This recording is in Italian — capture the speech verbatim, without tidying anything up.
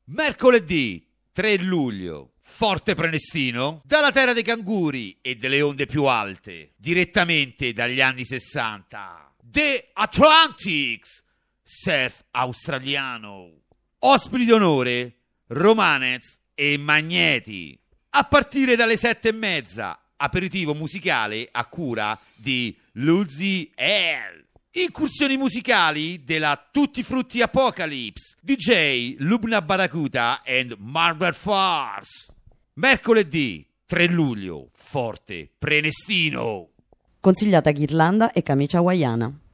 Mercoledì tre luglio, Forte Prenestino, dalla terra dei canguri e delle onde più alte, direttamente dagli anni sessanta, The Atlantics, surf australiano. Ospiti d'onore, Romanez e Magneti. A partire dalle sette e mezza, aperitivo musicale a cura di Luzzy Air. Incursioni musicali della Tutti Frutti Apocalypse, D J Lubna Barakuta and Marble Farce. Mercoledì tre luglio, Forte Prenestino. Consigliata ghirlanda e camicia hawaiana.